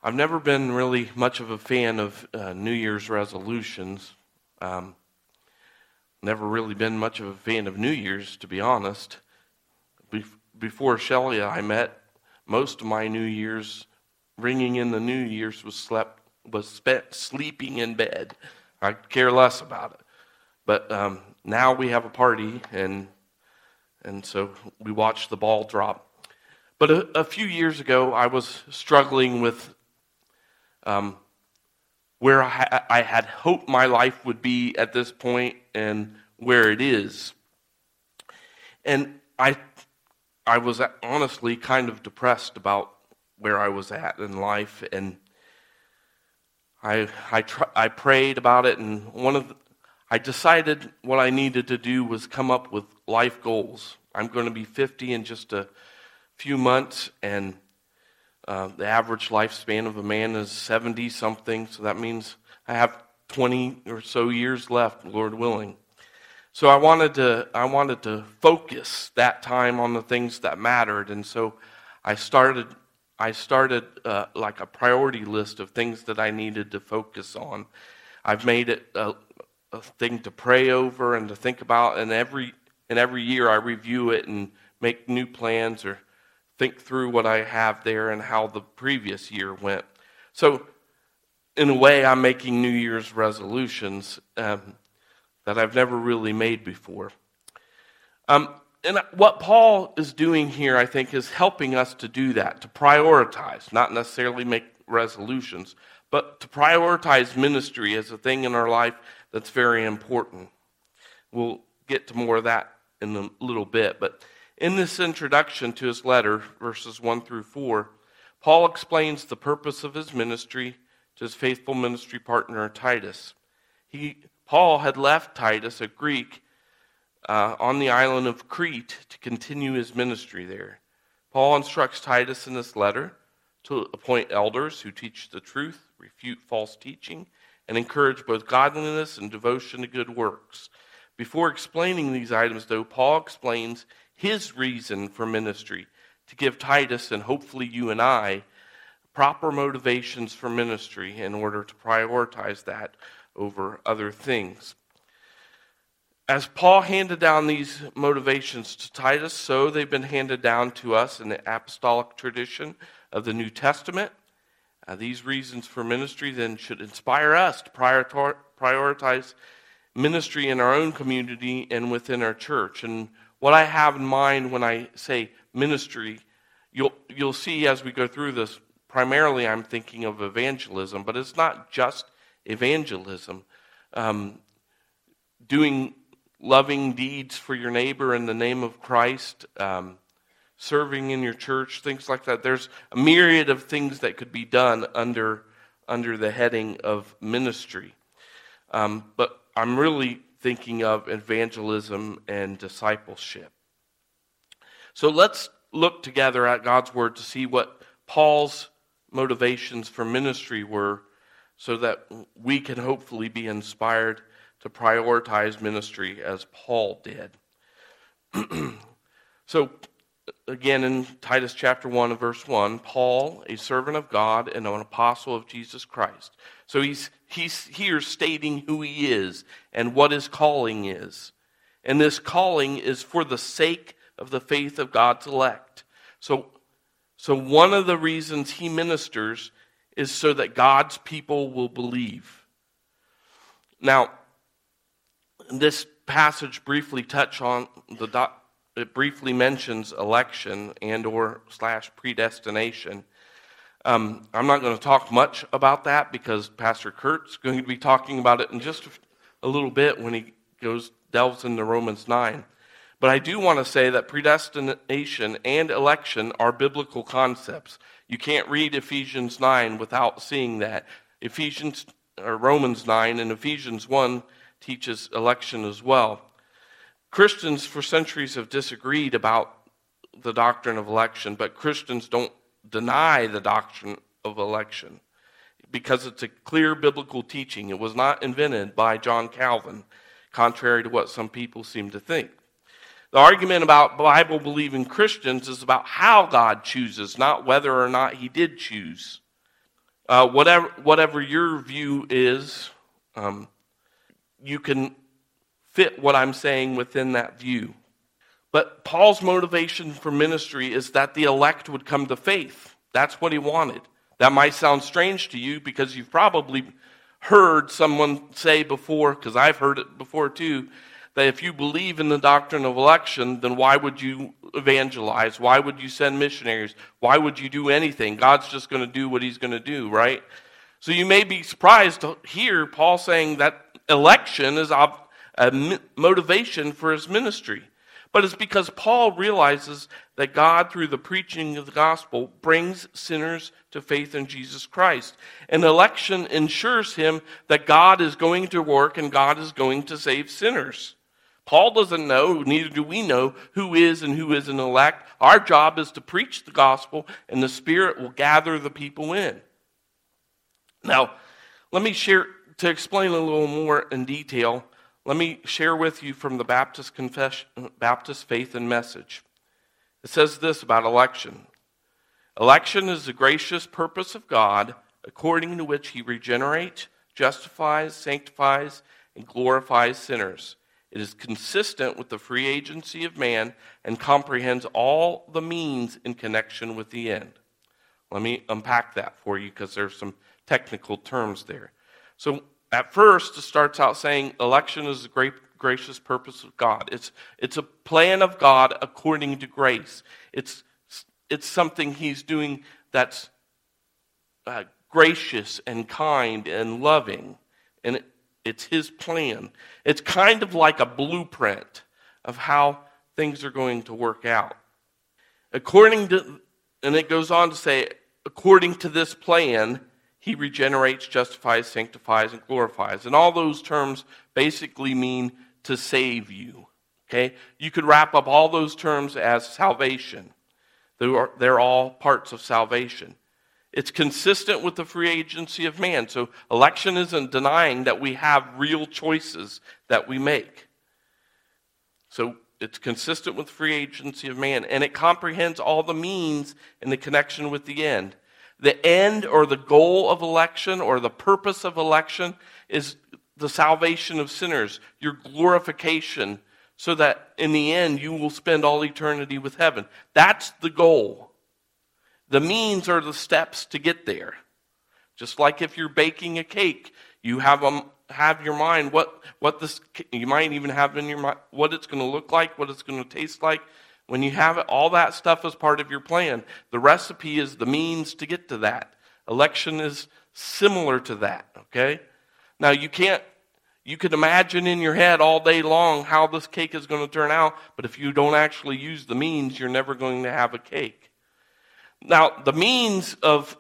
I've never been really much of a fan of New Year's resolutions. Never really been much of a fan of New Year's, to be honest. Before Shelley and I met, most of my New Year's, ringing in the New Year's, was spent sleeping in bed. I care less about it. But now we have a party, and so we watch the ball drop. But a few years ago, I was struggling with where I had hoped my life would be at this point and where it is. And I was honestly kind of depressed about where I was at in life, and I prayed about it, and I decided what I needed to do was come up with life goals. I'm going to be 50 in just a few months, and the average lifespan of a man is 70-something, so that means I have 20 or so years left, Lord willing. So I wanted to focus that time on the things that mattered, and so I started like a priority list of things that I needed to focus on. I've made it a thing to pray over and to think about, and every year I review it and make new plans or think through what I have there and how the previous year went. So, in a way, I'm making New Year's resolutions that I've never really made before. And what Paul is doing here, I think, is helping us to do that, to prioritize, not necessarily make resolutions, but to prioritize ministry as a thing in our life that's very important. We'll get to more of that in a little bit, but in this introduction to his letter, verses 1 through 4, Paul explains the purpose of his ministry to his faithful ministry partner, Titus. Paul had left Titus, a Greek, on the island of Crete to continue his ministry there. Paul instructs Titus in this letter to appoint elders who teach the truth, refute false teaching, and encourage both godliness and devotion to good works. Before explaining these items, though, Paul explains his reason for ministry, to give Titus, and hopefully you and I, proper motivations for ministry in order to prioritize that over other things. As Paul handed down these motivations to Titus, so they've been handed down to us in the apostolic tradition of the New Testament. These reasons for ministry then should inspire us to prioritize ministry in our own community and within our church. And what I have in mind when I say ministry, you'll see as we go through this, primarily I'm thinking of evangelism, but it's not just evangelism. Doing loving deeds for your neighbor in the name of Christ, serving in your church, things like that. There's a myriad of things that could be done under the heading of ministry. But I'm really thinking of evangelism and discipleship. So let's look together at God's Word to see what Paul's motivations for ministry were, so that we can hopefully be inspired to prioritize ministry as Paul did. So, again, in Titus chapter 1 and verse 1, Paul, a servant of God and an apostle of Jesus Christ. So he's here stating who he is and what his calling is. And this calling is for the sake of the faith of God's elect. So one of the reasons he ministers is so that God's people will believe. Now, this passage briefly it briefly mentions election and or / predestination. I'm not going to talk much about that because Pastor Kurt's going to be talking about it in just a little bit when he delves into Romans 9. But I do want to say that predestination and election are biblical concepts. You can't read Ephesians 9 without seeing that. Romans 9 and Ephesians 1 teaches election as well. Christians for centuries have disagreed about the doctrine of election, but Christians don't deny the doctrine of election because it's a clear biblical teaching. It was not invented by John Calvin, contrary to what some people seem to think. The argument about Bible-believing Christians is about how God chooses, not whether or not he did choose. Whatever your view is, you can fit what I'm saying within that view. But Paul's motivation for ministry is that the elect would come to faith. That's what he wanted. That might sound strange to you because you've probably heard someone say before, because I've heard it before too, that if you believe in the doctrine of election, then why would you evangelize? Why would you send missionaries? Why would you do anything? God's just going to do what he's going to do, right? So you may be surprised to hear Paul saying that election is a motivation for his ministry. But it's because Paul realizes that God, through the preaching of the gospel, brings sinners to faith in Jesus Christ. And election ensures him that God is going to work and God is going to save sinners. Paul doesn't know, neither do we know, who is and who isn't elect. Our job is to preach the gospel, and the Spirit will gather the people in. Now, let me share, to explain a little more in detail, let me share with you from the Baptist Faith and Message. It says this about election. Election is the gracious purpose of God, according to which he regenerates, justifies, sanctifies, and glorifies sinners. It is consistent with the free agency of man and comprehends all the means in connection with the end. Let me unpack that for you because there's some technical terms there. So at first, it starts out saying election is the great gracious purpose of God. It's a plan of God according to grace. It's something he's doing that's gracious and kind and loving, and it's his plan. It's kind of like a blueprint of how things are going to work out. And it goes on to say, according to this plan, he regenerates, justifies, sanctifies, and glorifies. And all those terms basically mean to save you. Okay? You could wrap up all those terms as salvation. They're all parts of salvation. It's consistent with the free agency of man. So election isn't denying that we have real choices that we make. So it's consistent with the free agency of man. And it comprehends all the means in the connection with the end. The end or the goal of election or the purpose of election is the salvation of sinners, your glorification, so that in the end you will spend all eternity with heaven. That's the goal. The means are the steps to get there. Just like if you're baking a cake, you have your mind you might even have in your mind what it's going to look like, what it's going to taste like. When you have it, all that stuff is part of your plan. The recipe is the means to get to that. Election is similar to that, okay? Now, you can imagine in your head all day long how this cake is going to turn out, but if you don't actually use the means, you're never going to have a cake. Now, the means of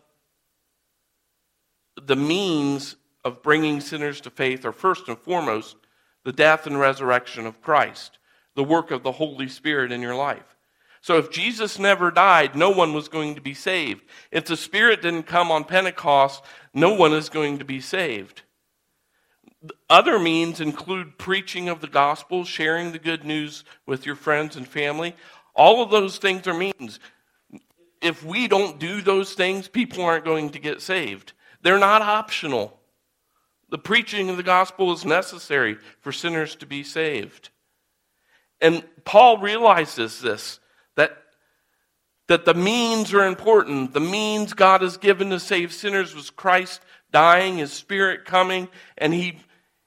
bringing sinners to faith are first and foremost the death and resurrection of Christ, the work of the Holy Spirit in your life. So if Jesus never died, no one was going to be saved. If the Spirit didn't come on Pentecost, no one is going to be saved. Other means include preaching of the gospel, sharing the good news with your friends and family. All of those things are means. If we don't do those things, people aren't going to get saved. They're not optional. The preaching of the gospel is necessary for sinners to be saved. And Paul realizes this, that the means are important. The means God has given to save sinners was Christ dying, his Spirit coming, and he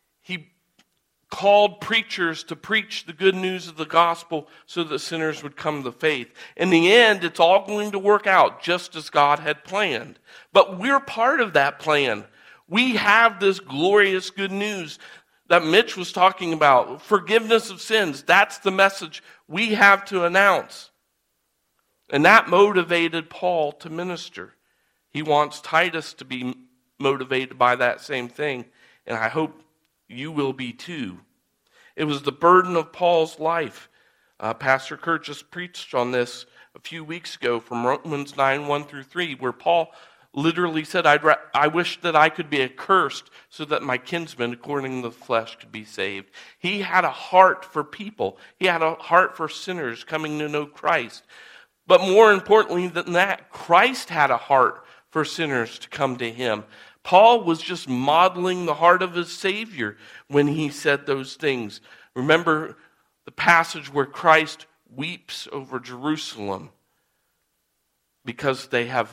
called preachers to preach the good news of the gospel so that sinners would come to faith. In the end, it's all going to work out just as God had planned. But we're part of that plan. We have this glorious good news that Mitch was talking about, forgiveness of sins. That's the message we have to announce. And that motivated Paul to minister. He wants Titus to be motivated by that same thing, and I hope you will be too. It was the burden of Paul's life. Pastor Kurt just preached on this a few weeks ago from Romans 9:1-3, where Paul literally said, I wish that I could be accursed so that my kinsmen, according to the flesh, could be saved. He had a heart for people. He had a heart for sinners coming to know Christ. But more importantly than that, Christ had a heart for for sinners to come to him. Paul was just modeling the heart of his Savior when he said those things. Remember the passage where Christ weeps over Jerusalem because they have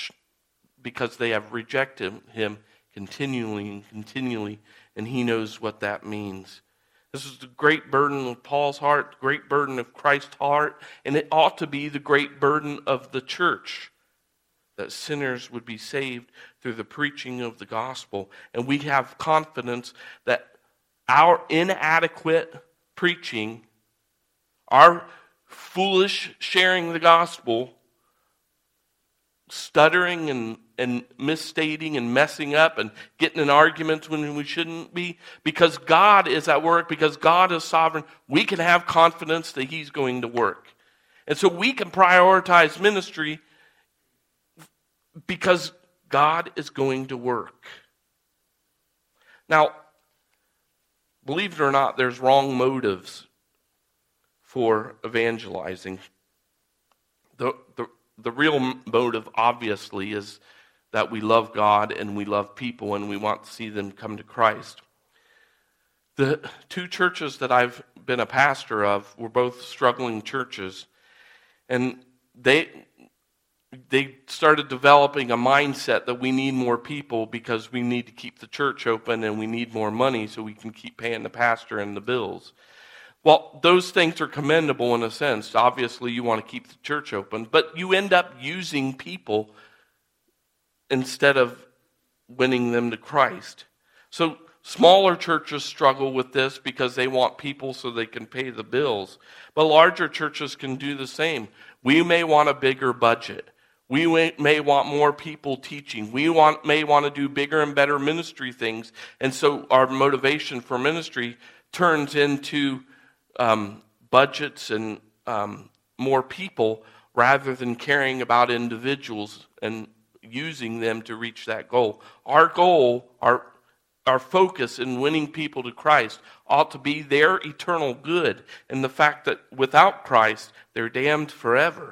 rejected him continually, and he knows what that means. This is the great burden of Paul's heart, the great burden of Christ's heart, and it ought to be the great burden of the church, that sinners would be saved through the preaching of the gospel. And we have confidence that our inadequate preaching, our foolish sharing the gospel, stuttering and misstating and messing up and getting in arguments when we shouldn't be, because God is at work, because God is sovereign, we can have confidence that he's going to work. And so we can prioritize ministry because God is going to work. Now, believe it or not, there's wrong motives for evangelizing. The real motive, obviously, is that we love God and we love people and we want to see them come to Christ. The two churches that I've been a pastor of were both struggling churches, and they started developing a mindset that we need more people because we need to keep the church open and we need more money so we can keep paying the pastor and the bills. Well, those things are commendable in a sense. Obviously, you want to keep the church open, but you end up using people instead of winning them to Christ. So smaller churches struggle with this because they want people so they can pay the bills. But larger churches can do the same. We may want a bigger budget. We may want more people teaching. We may want to do bigger and better ministry things. And so our motivation for ministry turns into budgets and more people rather than caring about individuals and using them to reach that goal. Our goal, our focus in winning people to Christ ought to be their eternal good and the fact that without Christ, they're damned forever.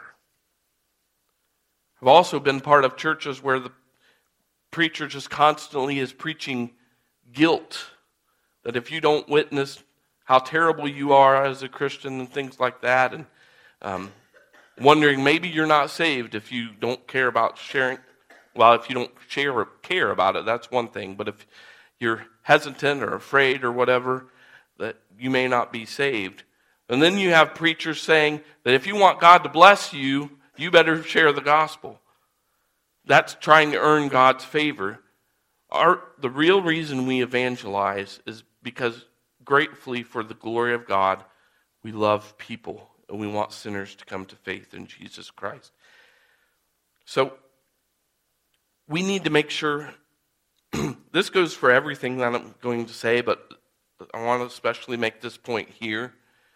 I've also been part of churches where the preacher just constantly is preaching guilt, that if you don't witness how terrible you are as a Christian and things like that, and wondering maybe you're not saved if you don't care about sharing. Well, if you don't share or care about it, that's one thing. But if you're hesitant or afraid or whatever, that you may not be saved. And then you have preachers saying that if you want God to bless you, you better share the gospel. That's trying to earn God's favor. The real reason we evangelize is because gratefully for the glory of God, we love people and we want sinners to come to faith in Jesus Christ. So we need to make sure, this goes for everything that I'm going to say, but I want to especially make this point here.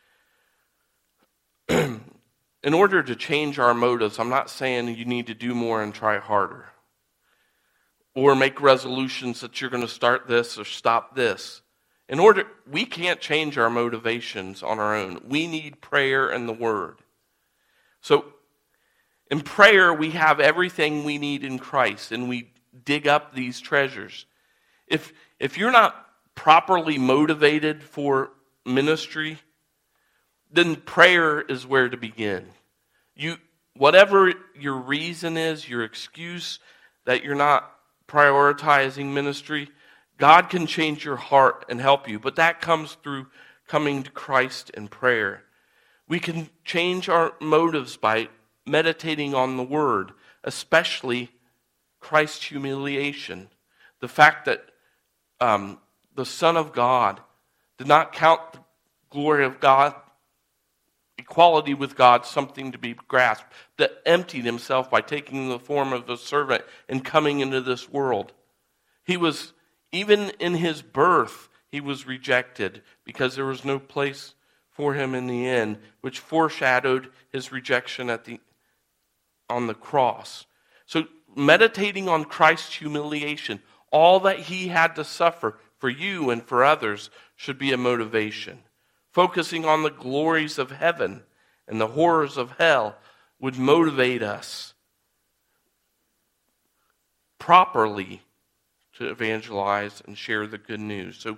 In order to change our motives, I'm not saying you need to do more and try harder, or make resolutions that you're going to start this or stop this. We can't change our motivations on our own. We need prayer and the Word. So, in prayer, we have everything we need in Christ, and we dig up these treasures. If you're not properly motivated for ministry, then prayer is where to begin. Whatever your reason is, your excuse that you're not prioritizing ministry, God can change your heart and help you, but that comes through coming to Christ in prayer. We can change our motives by meditating on the Word, especially Christ's humiliation. The fact that the Son of God did not count the glory of God, equality with God, something to be grasped, that emptied himself by taking the form of a servant and coming into this world. Even in his birth, he was rejected because there was no place for him in the end, which foreshadowed his rejection on the cross. So meditating on Christ's humiliation, all that he had to suffer for you and for others, should be a motivation. Focusing on the glories of heaven and the horrors of hell would motivate us. properly to evangelize and share the good news. So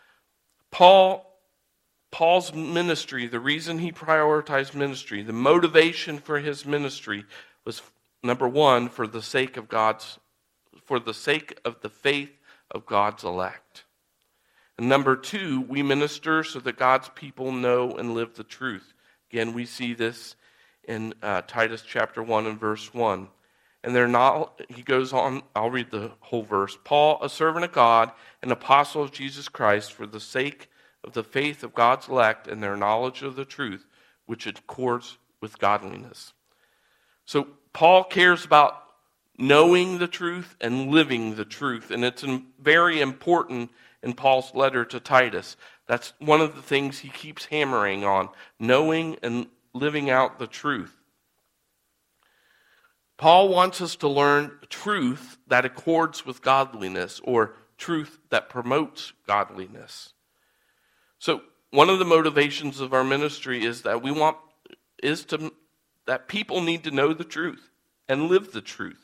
Paul's ministry, the reason he prioritized ministry, the motivation for his ministry was, number one, for the sake of the faith of God's elect. And number two, we minister so that God's people know and live the truth. Again, we see this in Titus chapter 1 and verse 1. And they're not, he goes on, I'll read the whole verse. Paul, a servant of God, an apostle of Jesus Christ, for the sake of the faith of God's elect and their knowledge of the truth, which accords with godliness. So Paul cares about knowing the truth and living the truth. And it's very important in Paul's letter to Titus. That's one of the things he keeps hammering on, knowing and living out the truth. Paul wants us to learn truth that accords with godliness, or truth that promotes godliness. So one of the motivations of our ministry is that that people need to know the truth and live the truth.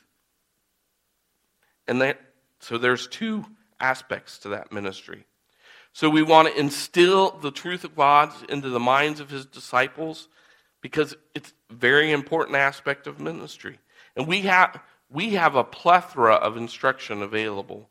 So there's two aspects to that ministry. So we want to instill the truth of God into the minds of his disciples, because it's a very important aspect of ministry. And we have a plethora of instruction available.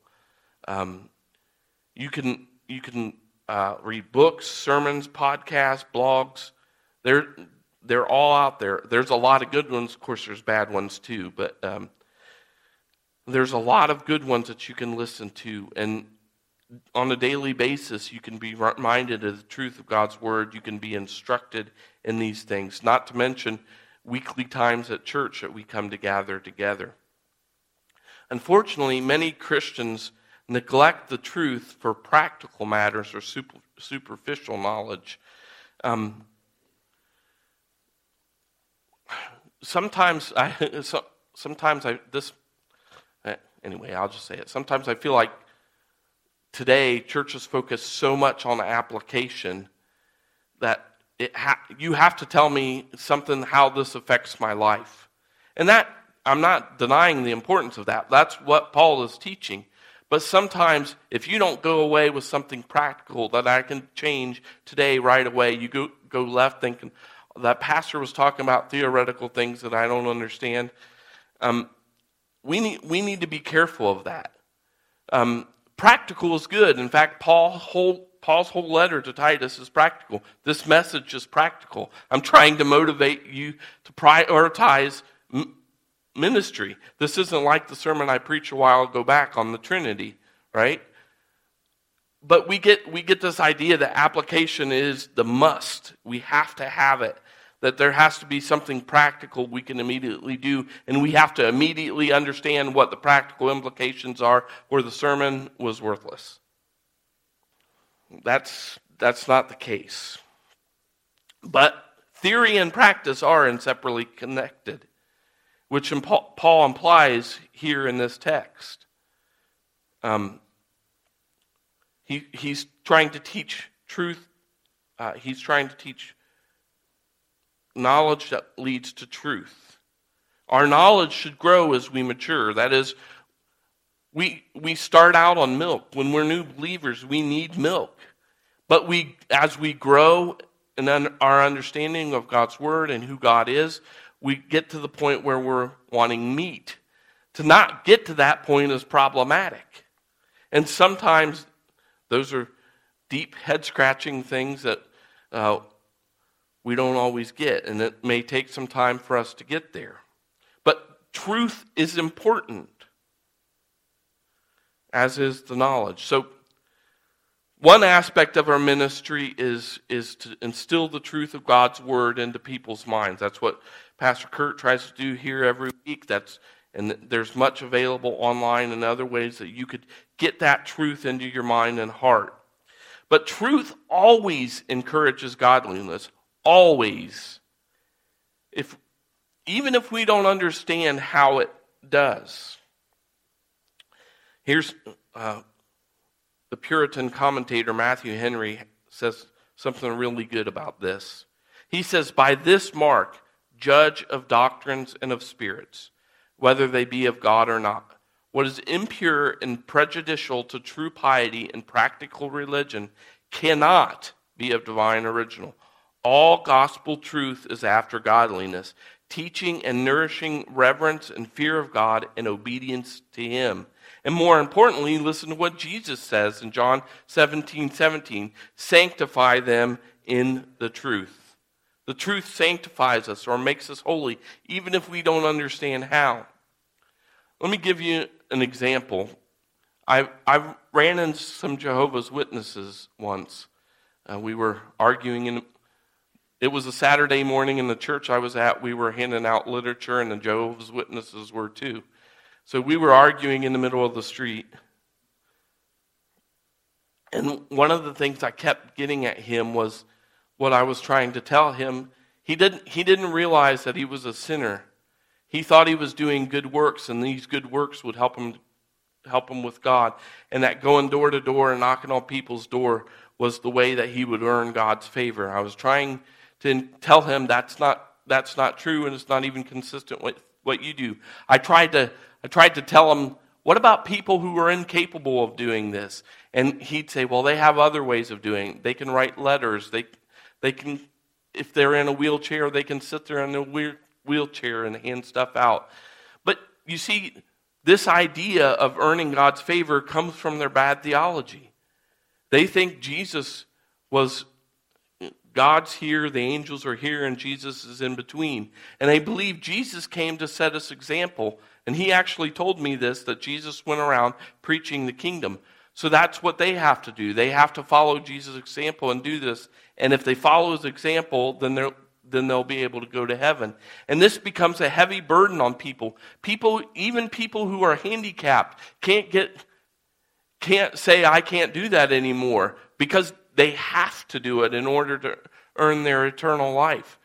You can read books, sermons, podcasts, blogs. They're all out there. There's a lot of good ones. Of course, there's bad ones too, but there's a lot of good ones that you can listen to. And on a daily basis, you can be reminded of the truth of God's word. You can be instructed in these things, not to mention weekly times at church that we come to gather together. Unfortunately, many Christians neglect the truth for practical matters or superficial knowledge. Sometimes I'll just say it. Sometimes I feel like today churches focus so much on application that you have to tell me something, how this affects my life. And that, I'm not denying the importance of that. That's what Paul is teaching. But sometimes if you don't go away with something practical that I can change today right away, you go left thinking, that pastor was talking about theoretical things that I don't understand. We need to be careful of that. Practical is good. In fact, Paul's whole letter to Titus is practical. This message is practical. I'm trying to motivate you to prioritize ministry. This isn't like the sermon I preached a while ago back on the Trinity, right? But we get this idea that application is the must. We have to have it. That there has to be something practical we can immediately do, and we have to immediately understand what the practical implications are, or the sermon was worthless. That's not the case. But theory and practice are inseparably connected, which Paul implies here in this text. He's trying to teach truth. He's trying to teach knowledge that leads to truth. Our knowledge should grow as we mature. That is, we start out on milk. When we're new believers, we need milk. But as we grow in our understanding of God's word and who God is, we get to the point where we're wanting meat. To not get to that point is problematic. And sometimes those are deep head-scratching things that we don't always get, and it may take some time for us to get there. But truth is important, as is the knowledge. So one aspect of our ministry is to instill the truth of God's word into people's minds. That's what Pastor Kurt tries to do here every week. And there's much available online and other ways that you could get that truth into your mind and heart. But truth always encourages godliness. Always. Even if we don't understand how it does. Here's the Puritan commentator Matthew Henry says something really good about this. He says, "By this mark, judge of doctrines and of spirits, whether they be of God or not. What is impure and prejudicial to true piety and practical religion cannot be of divine original. All gospel truth is after godliness, teaching and nourishing reverence and fear of God and obedience to Him. And more importantly, listen to what Jesus says in John 17:17. Sanctify them in the truth. The truth sanctifies us or makes us holy, even if we don't understand how. Let me give you an example. I ran into some Jehovah's Witnesses once. We were arguing it was a Saturday morning in the church I was at. We were handing out literature, and the Jehovah's Witnesses were too. So we were arguing in the middle of the street. And one of the things I kept getting at him was what I was trying to tell him. He didn't realize that he was a sinner. He thought he was doing good works, and these good works would help him with God, and that going door to door and knocking on people's door was the way that he would earn God's favor. I was trying to tell him that's not true, and it's not even consistent with what you do. I tried to tell him, what about people who are incapable of doing this? And he'd say, well, they have other ways of doing it. They can write letters. They can, if they're in a wheelchair, they can sit there in a wheelchair and hand stuff out. But you see, this idea of earning God's favor comes from their bad theology. They think Jesus was, God's here, the angels are here, and Jesus is in between. And they believe Jesus came to set us example. And he actually told me this, that Jesus went around preaching the kingdom. So that's what they have to do. They have to follow Jesus' example and do this. And if they follow his example, then they'll be able to go to heaven. And this becomes a heavy burden on people. Even people who are handicapped can't say, I can't do that anymore, because they have to do it in order to earn their eternal life.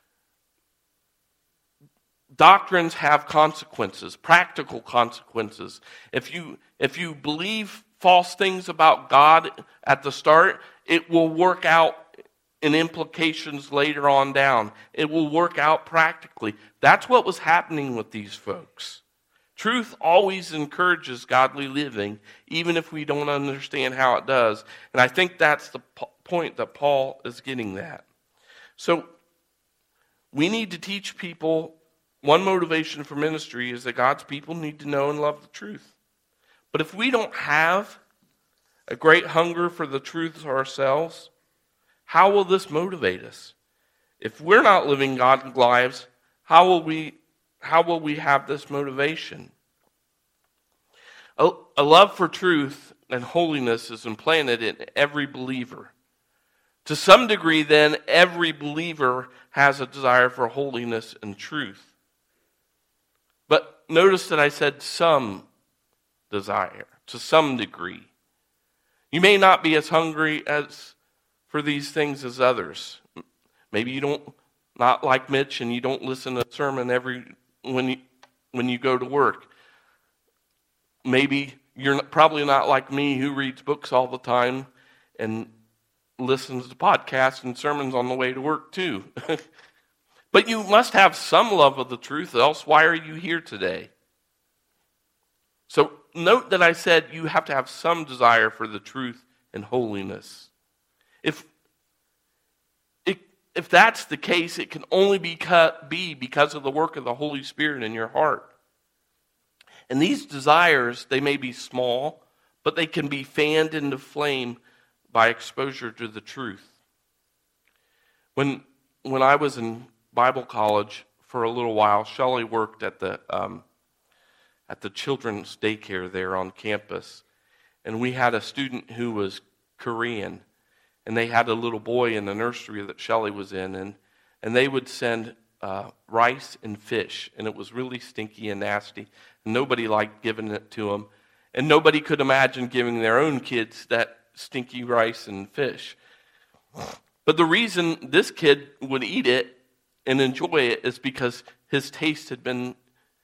Doctrines have consequences, practical consequences. If you believe false things about God at the start, it will work out in implications later on down. It will work out practically. That's what was happening with these folks. Truth always encourages godly living, even if we don't understand how it does. And I think that's the point that Paul is getting at. So we need to teach people. One motivation for ministry is that God's people need to know and love the truth. But if we don't have a great hunger for the truth ourselves, how will this motivate us? If we're not living godly lives, how will we have this motivation? A love for truth and holiness is implanted in every believer. To some degree, then, every believer has a desire for holiness and truth. But notice that I said some desire, to some degree. You may not be as hungry for these things as others. Maybe you don't, not like Mitch, and you don't listen to a sermon when you go to work. Maybe you're probably not like me, who reads books all the time and listens to podcasts and sermons on the way to work too. But you must have some love of the truth, else why are you here today? So note that I said you have to have some desire for the truth and holiness. If that's the case, it can only be because of the work of the Holy Spirit in your heart. And these desires, they may be small, but they can be fanned into flame by exposure to the truth. When I was in Bible college for a little while, Shelley worked at the children's daycare there on campus, and we had a student who was Korean, and they had a little boy in the nursery that Shelley was in, and they would send rice and fish, and it was really stinky and nasty, and nobody liked giving it to them, and nobody could imagine giving their own kids that stinky rice and fish. But the reason this kid would eat it and enjoy it is because his taste had been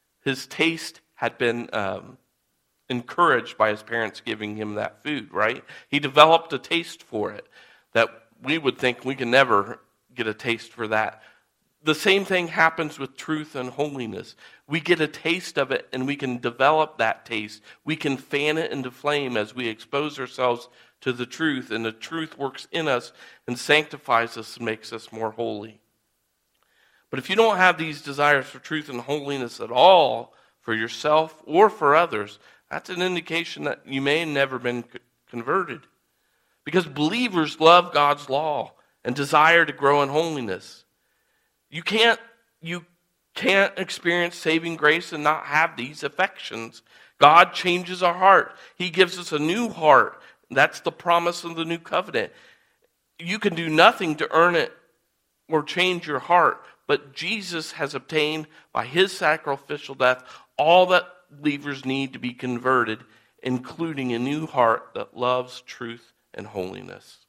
encouraged by his parents giving him that food, right? He developed a taste for it that we would think we can never get a taste for that. the same thing happens with truth and holiness. We get a taste of it and we can develop that taste. We can fan it into flame as we expose ourselves to the truth, and the truth works in us and sanctifies us and makes us more holy. But if you don't have these desires for truth and holiness at all, for yourself or for others, that's an indication that you may have never been converted. Because believers love God's law and desire to grow in holiness. You can't experience saving grace and not have these affections. God changes our heart. He gives us a new heart. That's the promise of the new covenant. You can do nothing to earn it or change your heart, but Jesus has obtained by his sacrificial death all that believers need to be converted, including a new heart that loves truth and holiness.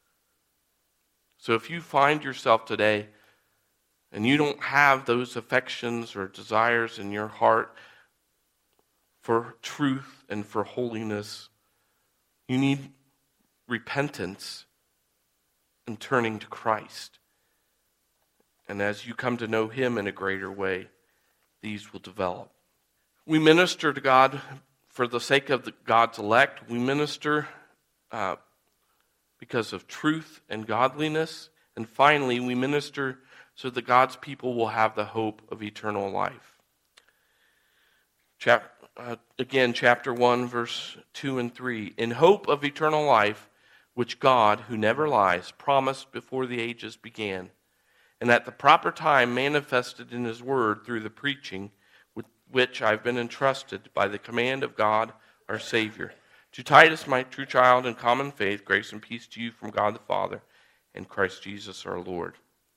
So if you find yourself today and you don't have those affections or desires in your heart for truth and for holiness, you need repentance and turning to Christ. And as you come to know him in a greater way, these will develop. We minister to God for the sake of God's elect. We minister because of truth and godliness. And finally, we minister so that God's people will have the hope of eternal life. Chapter 1, verse 2 and 3. In hope of eternal life, which God, who never lies, promised before the ages began, and at the proper time manifested in his word through the preaching with which I've been entrusted by the command of God our Savior. To Titus, my true child in common faith, grace and peace to you from God the Father and Christ Jesus our Lord.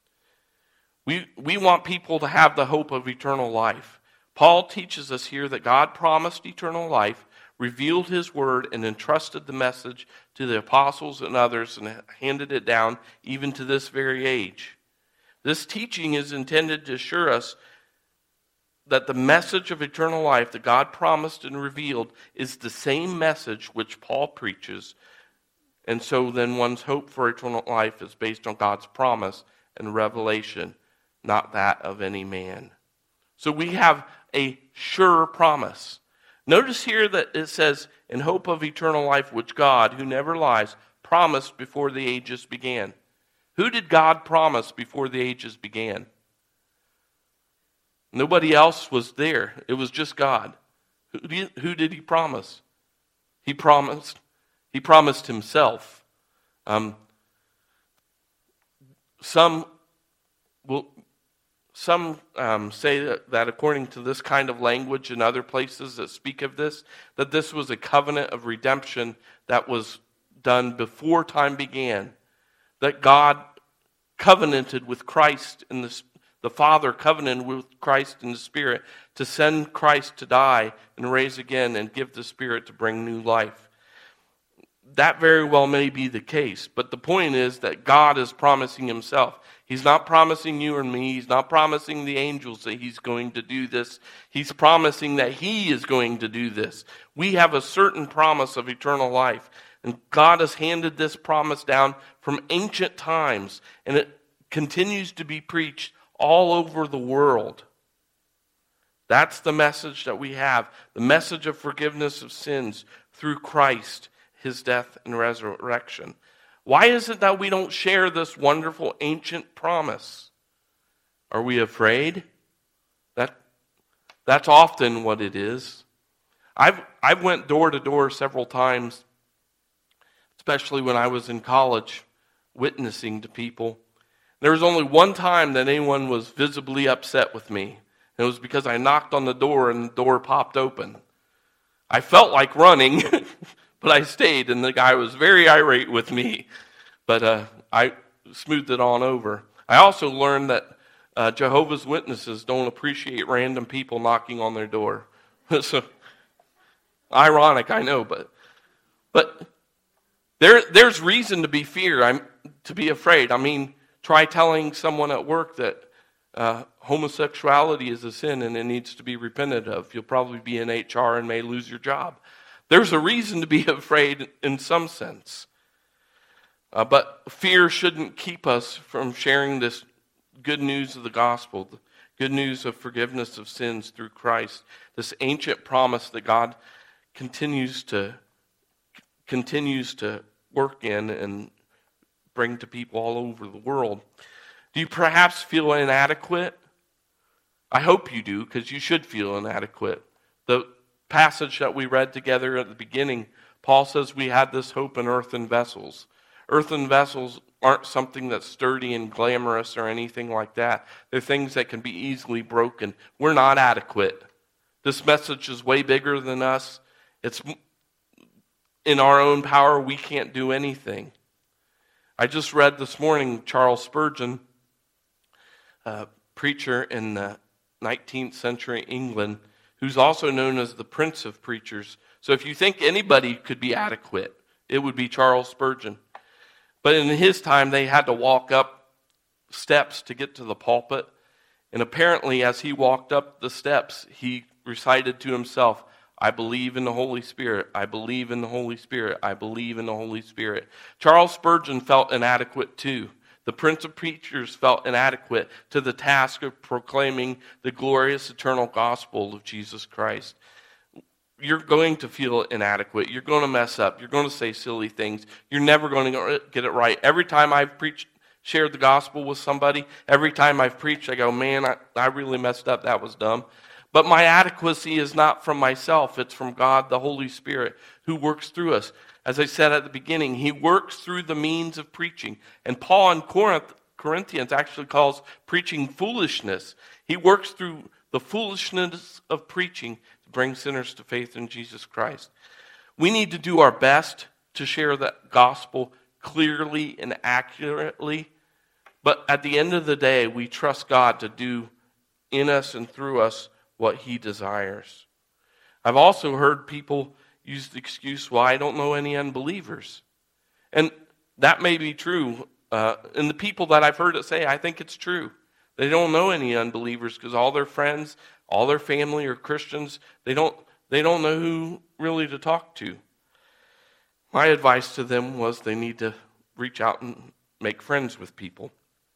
We want people to have the hope of eternal life. Paul teaches us here that God promised eternal life, revealed his word, and entrusted the message to the apostles and others and handed it down even to this very age. This teaching is intended to assure us that the message of eternal life that God promised and revealed is the same message which Paul preaches. And so then one's hope for eternal life is based on God's promise and revelation, not that of any man. So we have a sure promise. Notice here that it says, in hope of eternal life, which God, who never lies, promised before the ages began. Who did God promise before the ages began? Nobody else was there. It was just God. Who did he promise? He promised himself. Some say that according to this kind of language in other places that speak of this, that this was a covenant of redemption that was done before time began. That God covenanted with Christ and the Father covenanted with Christ in the Spirit to send Christ to die and raise again and give the Spirit to bring new life. That very well may be the case, but the point is that God is promising himself. He's not promising you and me. He's not promising the angels that he's going to do this. He's promising that he is going to do this. We have a certain promise of eternal life. And God has handed this promise down from ancient times, and it continues to be preached all over the world. That's the message that we have, the message of forgiveness of sins through Christ, his death and resurrection. Why is it that we don't share this wonderful ancient promise? Are we afraid? That's often what it is. I've went door to door several times, especially when I was in college, witnessing to people. There was only one time that anyone was visibly upset with me. It was because I knocked on the door and the door popped open. I felt like running, but I stayed, and the guy was very irate with me. But I smoothed it on over. I also learned that Jehovah's Witnesses don't appreciate random people knocking on their door. So, ironic, I know, but there's reason to be to be afraid. I mean, try telling someone at work that homosexuality is a sin and it needs to be repented of. You'll probably be in HR and may lose your job. There's a reason to be afraid in some sense. But fear shouldn't keep us from sharing this good news of the gospel, the good news of forgiveness of sins through Christ, this ancient promise that God continues to work in and bring to people all over the world. Do you perhaps feel inadequate? I hope you do, because you should feel inadequate. The passage that we read together at the beginning, Paul says we had this hope in earthen vessels. Earthen vessels aren't something that's sturdy and glamorous or anything like that. They're things that can be easily broken. We're not adequate. This message is way bigger than us. It's in our own power. We can't do anything. I just read this morning Charles Spurgeon, a preacher in the 19th century England, who's also known as the Prince of Preachers. So if you think anybody could be adequate, it would be Charles Spurgeon. But in his time, they had to walk up steps to get to the pulpit. And apparently, as he walked up the steps, he recited to himself, I believe in the Holy Spirit. I believe in the Holy Spirit. I believe in the Holy Spirit. Charles Spurgeon felt inadequate too. The Prince of Preachers felt inadequate to the task of proclaiming the glorious eternal gospel of Jesus Christ. You're going to feel inadequate. You're going to mess up. You're going to say silly things. You're never going to get it right. Every time I've shared the gospel with somebody, every time I've preached, I go, man, I really messed up. That was dumb. But my adequacy is not from myself. It's from God, the Holy Spirit, who works through us. As I said at the beginning, he works through the means of preaching. And Paul in Corinthians actually calls preaching foolishness. He works through the foolishness of preaching to bring sinners to faith in Jesus Christ. We need to do our best to share the gospel clearly and accurately. But at the end of the day, we trust God to do in us and through us what he desires. I've also heard people use the excuse, well, I don't know any unbelievers. And that may be true. And the people that I've heard it say, I think it's true. They don't know any unbelievers because all their friends, all their family are Christians. They don't know who really to talk to. My advice to them was they need to reach out and make friends with people.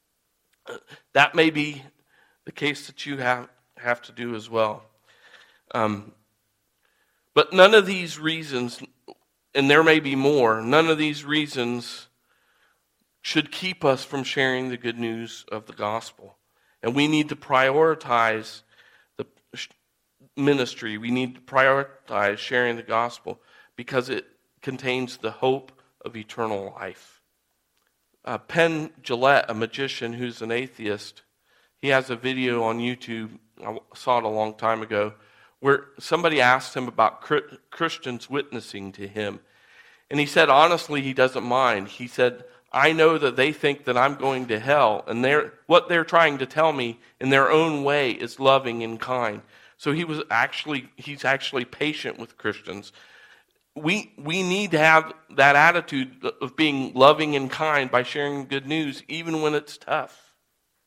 That may be the case that you have to do as well. But none of these reasons, and there may be more, none of these reasons should keep us from sharing the good news of the gospel. And we need to prioritize the ministry. We need to prioritize sharing the gospel because it contains the hope of eternal life. Penn Jillette, a magician who's an atheist, he has a video on YouTube, I saw it a long time ago, where somebody asked him about Christians witnessing to him. And he said, honestly, he doesn't mind. He said, I know that they think that I'm going to hell, and what they're trying to tell me in their own way is loving and kind. So he's actually patient with Christians. We need to have that attitude of being loving and kind by sharing good news, even when it's tough.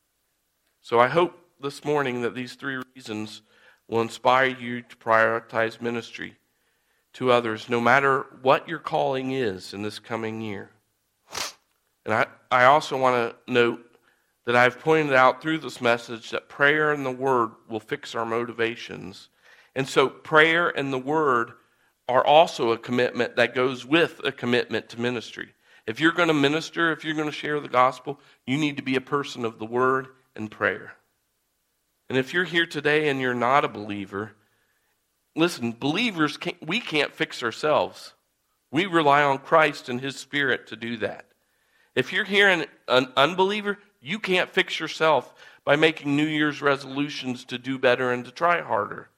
So I hope this morning that these three reasons will inspire you to prioritize ministry to others, no matter what your calling is in this coming year. And I also want to note that I've pointed out through this message that prayer and the Word will fix our motivations. And so prayer and the Word are also a commitment that goes with a commitment to ministry. If you're going to minister, if you're going to share the gospel, you need to be a person of the Word and prayer. And if you're here today and you're not a believer, listen, believers, we can't fix ourselves. We rely on Christ and His Spirit to do that. If you're here and an unbeliever, you can't fix yourself by making New Year's resolutions to do better and to try harder.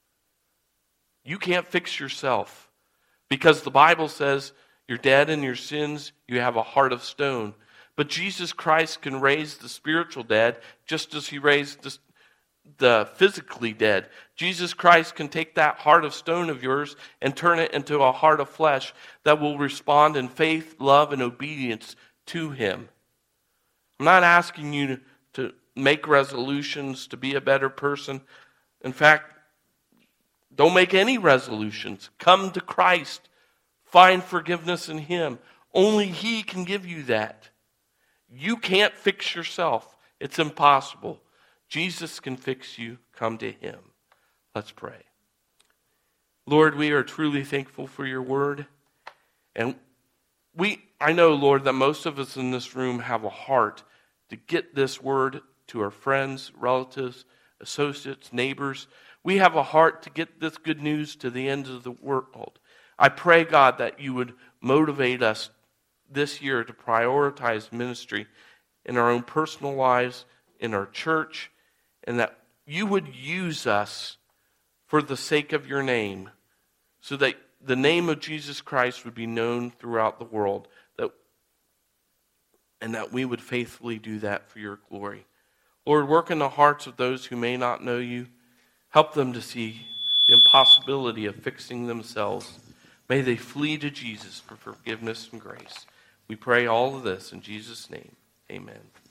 You can't fix yourself because the Bible says you're dead in your sins, you have a heart of stone. But Jesus Christ can raise the spiritual dead just as He raised the physically dead. Jesus Christ can take that heart of stone of yours and turn it into a heart of flesh that will respond in faith, love, and obedience to Him. I'm not asking you to make resolutions to be a better person. In fact, don't make any resolutions. Come to Christ. Find forgiveness in Him. Only He can give you that. You can't fix yourself. It's impossible. Jesus can fix you. Come to him. Let's pray. Lord, we are truly thankful for your word. And I know, Lord, that most of us in this room have a heart to get this word to our friends, relatives, associates, neighbors. We have a heart to get this good news to the ends of the world. I pray, God, that you would motivate us this year to prioritize ministry in our own personal lives, in our church, and that you would use us for the sake of your name, so that the name of Jesus Christ would be known throughout the world, and that we would faithfully do that for your glory. Lord, work in the hearts of those who may not know you. Help them to see the impossibility of fixing themselves. May they flee to Jesus for forgiveness and grace. We pray all of this in Jesus' name. Amen.